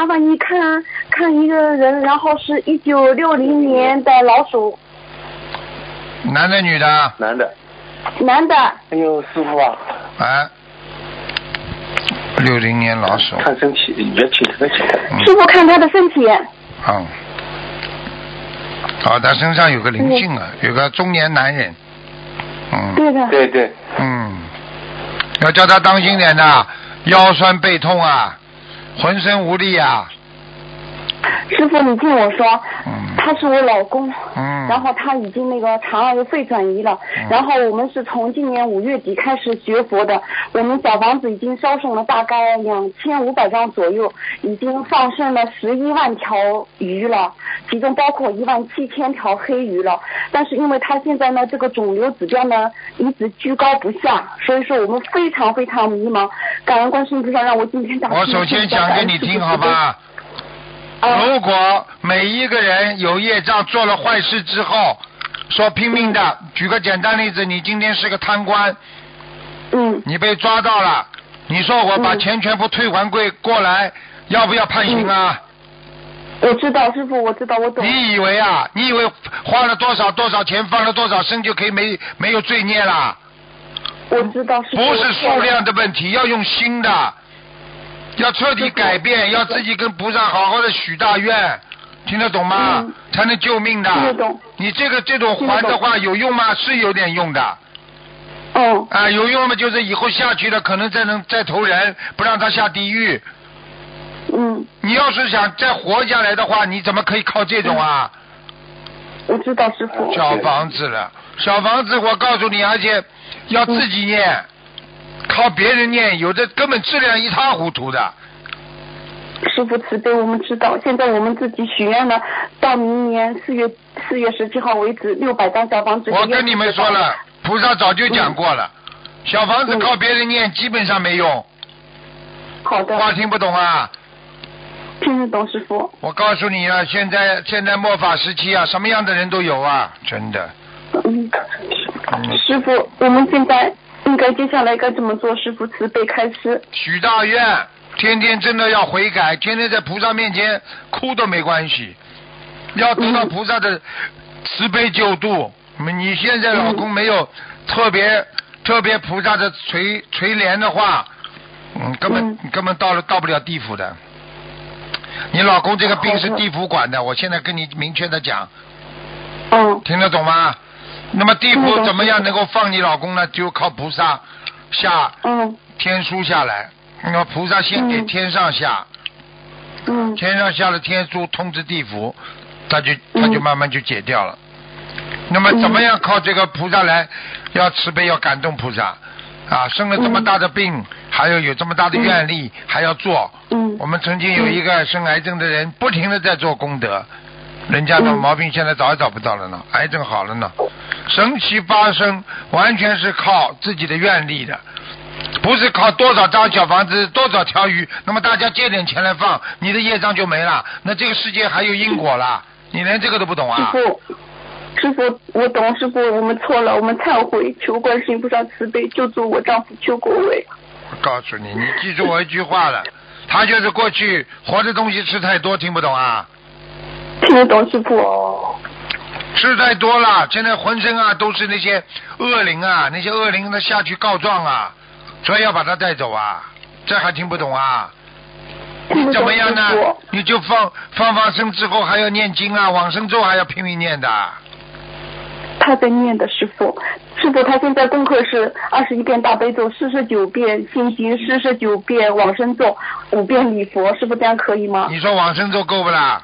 麻烦你看看一个人，然后是1960年的老鼠。 男的女的？ 男的。 男的。 哎呦，师傅啊！ 哎，60年老鼠。 看身体，你别请他请。 师傅看他的身体。 哦。哦，他身上有个灵性啊，有个中年男人。 对的。 对对。 要叫他当心点的，腰酸背痛啊，浑身无力啊。 师傅，你听我说，他是我老公，然后他已经那个肠癌肺转移了，然后我们是从今年5月底开始学佛的，我们小房子已经烧送了大概2500张左右，已经放生了11万条鱼了，其中包括17000条黑鱼了，但是因为他现在呢这个肿瘤指标呢一直居高不下，所以说我们非常非常迷茫，感恩观世音菩萨让我今天打。 我首先讲给你听好吧。如果每一个人有业障做了坏事之后，说拼命的，举个简单例子，你今天是个贪官，你被抓到了，你说我把钱全部退还过来，要不要判刑啊？ 我知道，师傅，我知道，我懂。 你以为啊？你以为花了多少钱，放了多少生就可以没有罪孽了？ 我知道，师傅。 不是数量的问题，要用心的。要彻底改变，要自己跟菩萨好好的许大愿，听得懂吗？才能救命的。 听得懂。 你这种还的话有用吗？是有点用的。有用的就是以后下去了，可能再投人，不让他下地狱。你要是想再活下来的话，你怎么可以靠这种啊？ 我知道，师傅。 小房子了，小房子，我告诉你，而且要自己念。靠别人念，有的根本质量一塌糊涂的。 师父慈悲，我们知道，现在我们自己许愿了，到明年4月17号为止，600张小房子。 我跟你们说了，菩萨早就讲过了，小房子靠别人念基本上没用。 好的。 话听不懂啊？ 听得懂，师父。 我告诉你啊，现在末法时期啊，什么样的人都有啊，真的。 师父，我们现在应该接下来该怎么做？师父慈悲开示。 许大愿，天天真的要悔改，天天在菩萨面前哭都没关系，要得到菩萨的慈悲救度。你现在老公没有特别菩萨的垂怜的话，根本到不了地府的。你老公这个病是地府管的，我现在跟你明确的讲。听得懂吗？那么地府怎么样能够放你老公呢？就靠菩萨下天书下来，那么菩萨先给天上下，天上下了天书通知地府，他就慢慢就解掉了。那么怎么样靠这个菩萨来？要慈悲，要感动菩萨啊！生了这么大的病，还有这么大的愿力，还要做。我们曾经有一个生癌症的人，不停的在做功德。人家的毛病现在早也找不到了呢，癌症好了呢，神奇发生完全是靠自己的愿力的，不是靠多少张小房子多少条鱼，那么大家借点钱来放，你的业障就没了，那这个世界还有因果了，你连这个都不懂啊？ 师父，我懂，师父，我们错了，我们忏悔，求观世音菩萨慈悲，救助我丈夫邱国伟。 我告诉你，你记住我一句话了，他就是过去活的东西吃太多，听不懂啊？ 听得懂，师父。 吃太多了，现在浑身啊都是那些恶灵啊，那些恶灵呢下去告状啊，所以要把他带走啊，这还听不懂啊？你怎么样呢？你就放生之后还要念经啊，往生咒还要拼命念的。 他在念的，师父，他现在功课是21遍大悲咒，49遍心经，49遍往生咒，5遍礼佛，师父这样可以吗？ 你说往生咒够不啦？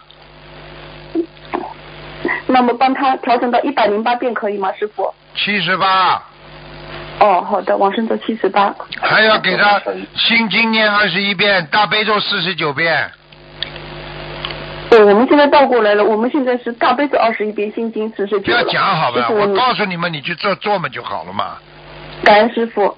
那么帮他调整到108遍可以吗，师父 ？78。 好的，往生咒78。 还要给他心经念21遍，大悲咒49遍。 对，我们现在倒过来了，我们现在是大悲咒21遍，心经49遍。 不要讲好吧，我告诉你们，你去做嘛就好了嘛。 感恩师父。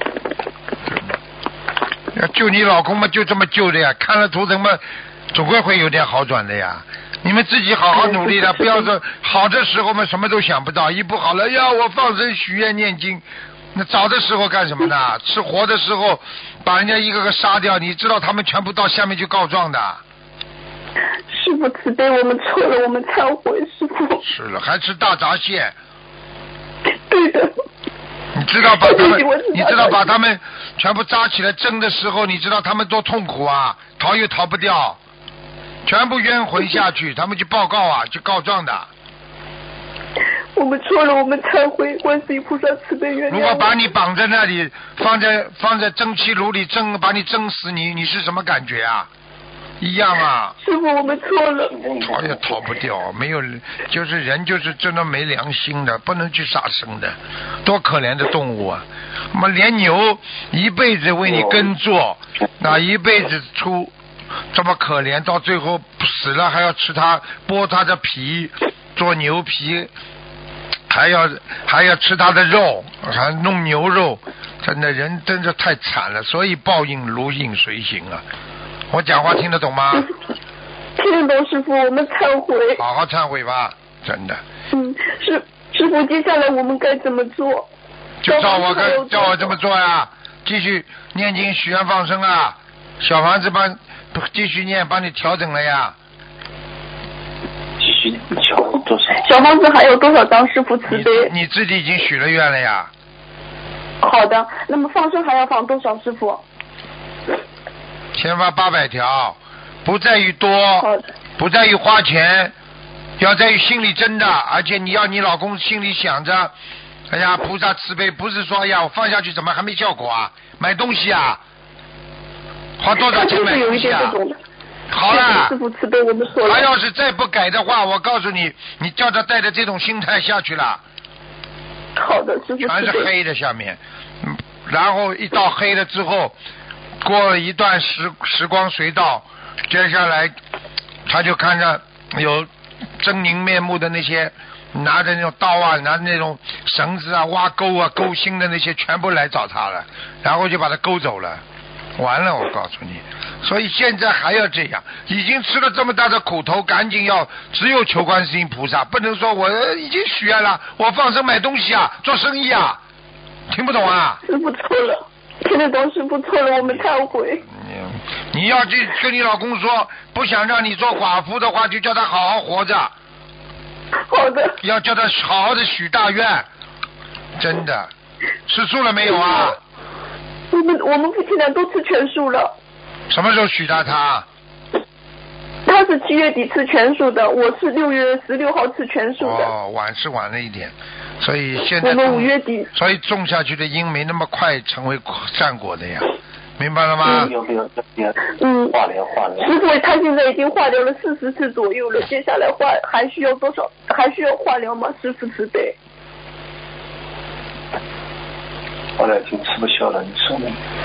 要救你老公嘛，就这么救的呀，看了图腾嘛，总归会有点好转的呀。你们自己好好努力的，不要说好的时候嘛什么都想不到，一不好了呀我放生许愿念经，那早的时候干什么呢？吃活的时候把人家一个个杀掉，你知道他们全部到下面去告状的， 傅慈悲，我们错了，我们忏悔，师傅。 是了，还吃大闸蟹。 对的。 你知道把他们全部扎起来蒸的时候，你知道他们多痛苦啊，逃又逃不掉，全部冤魂下去，他们去报告啊，去告状的。 我们错了，我们忏悔，观世音菩萨慈悲原谅。 如果把你绑在那里，放在蒸汽炉里蒸，把你蒸死，你是什么感觉啊？一样啊。 师傅，我们错了。 逃也逃不掉，没有，就是人就是真的没良心的，不能去杀生的，多可怜的动物啊！那么连牛一辈子为你耕作，那一辈子出这么可怜，到最后死了还要吃它，剥它的皮做牛皮。还要吃他的肉，还弄牛肉，真的人真的太惨了，所以报应如影随形啊！我讲话听得懂吗？ 听得懂，师傅，我们忏悔。 好好忏悔吧，真的。 师傅，接下来我们该怎么做？ 就照我这么做呀，继续念经许愿放生啊，小房子继续念，帮你调整了呀。 小房子还有多少张？师傅慈悲。 你自己已经许了愿了呀。 好的，那么放生还要放多少，师傅？ 先发800条，不在于多，不在于花钱，要在于心里真的，而且你要你老公心里想着，哎呀，菩萨慈悲，不是说哎呀我放下去怎么还没效果啊？买东西啊，花多少钱买东西啊？好了， 师父慈悲，我们错了。 他要是再不改的话，我告诉你，你叫他带着这种心态下去了。 好的，师父慈悲。 全是黑的下面，然后一到黑了之后，过了一段时光隧道，接下来他就看着有狰狞面目的那些拿着那种刀啊，拿着那种绳子啊，挖沟啊，勾心的那些全部来找他了，然后就把他勾走了。完了，我告诉你，所以现在还要这样，已经吃了这么大的苦头，赶紧只有求观世音菩萨，不能说我已经许愿了，我放生买东西啊，做生意啊，听不懂啊？ 师父错了，听得懂，师父错了，我们忏悔。 你要去跟你老公说，不想让你做寡妇的话，就叫他好好活着。 好的。 要叫他好好的许大愿，真的。吃素了没有啊？ 我们夫妻俩都吃全素了。 什么时候许他？他是7月底吃全素的，我是6月16号吃全素的。 哦，晚了一点，所以现在我们5月底， 所以种下去的因没那么快成为善果的呀，明白了吗？ 化疗。 师傅，他现在已经化疗了40次左右了，接下来还需要多少？还需要化疗吗？师傅慈悲。 后来已经吃不消了，你说呢？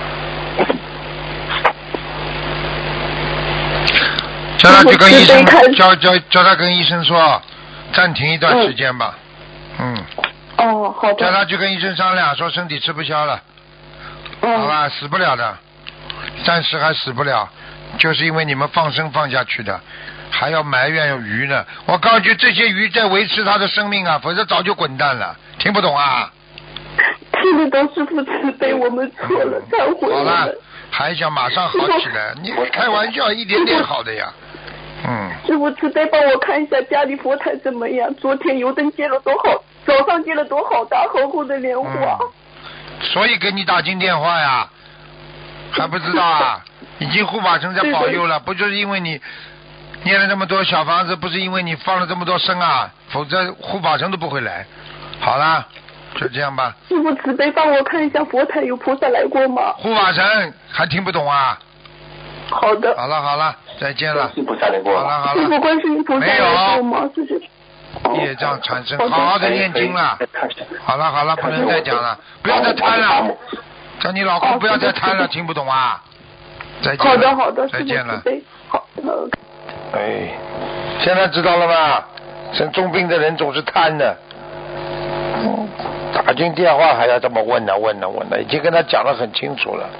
叫他去跟医生叫他跟医生说暂停一段时间吧。 哦，好的。 叫他去跟医生商量，说身体吃不消了。好吧，死不了的，暂时还死不了，就是因为你们放生放下去的，还要埋怨有鱼呢。我告诉你，这些鱼在维持他的生命啊，否则早就滚蛋了。听不懂啊？ 听得懂，师父慈悲，我们错了，忏悔。 好了，还想马上好起来？你开玩笑，一点点好的呀。 师父慈悲，帮我看一下家里佛台怎么样？昨天油灯接了多好，早上接了多好大厚厚的莲花。 所以给你打进电话呀，还不知道啊？已经护法神在保佑了，不就是因为你念了这么多小房子，不是因为你放了这么多生啊？否则护法神都不会来。好了，就这样吧。 师父慈悲，帮我看一下佛台有菩萨来过吗？ 护法神还听不懂啊？ 好的。 好了，再见了。 观世音菩萨来过。 好了。 师父，观世音菩萨来过吗？谢谢。 业障产生，好好的念经了。好了，不能再讲了，不要再贪了。叫你老公不要再贪了，听不懂啊？再见了。 好的， 再见了。 好。 现在知道了吧？生重病的人总是贪的。打进电话还要这么问呢，已经跟他讲得很清楚了。